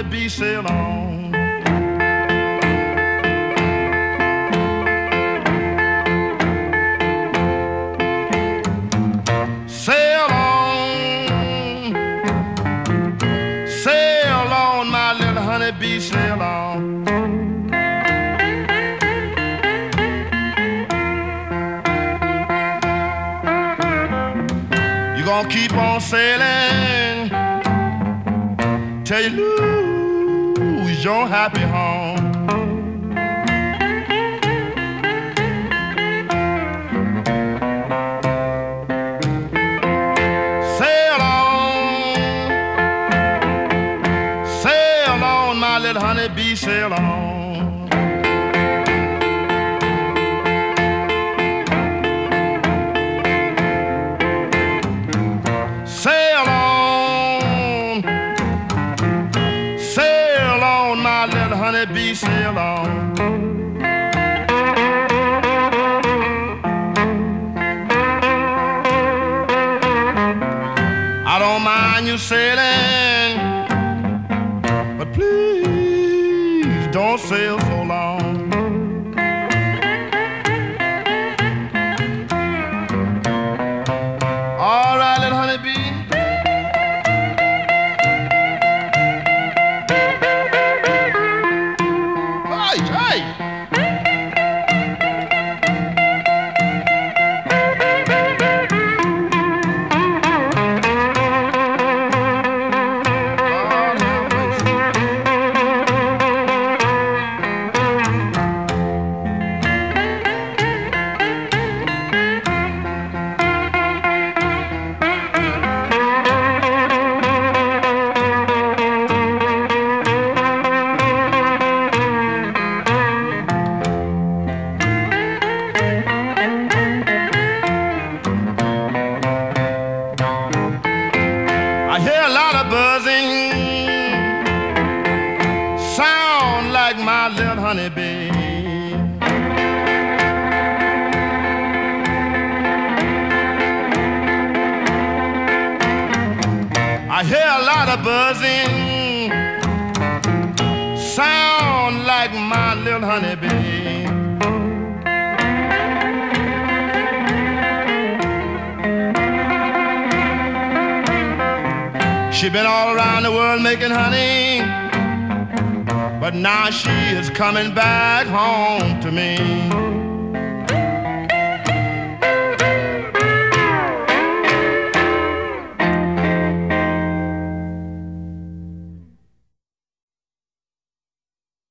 honeybee sail on. Sail on, sail on, my little honeybee, sail on. You're gonna keep on sailing till you lose your happy home. Honeybee, sail on. Sail on, sail on, my little honeybee, sail on. I don't mind you sailing, but please don't sail so long. All right, little honeybee. Hey, hey. I hear a lot of buzzing, sound like my little honeybee. I hear a lot of buzzing, sound like my little honeybee. She been all around the world making honey, but now she is coming back home to me.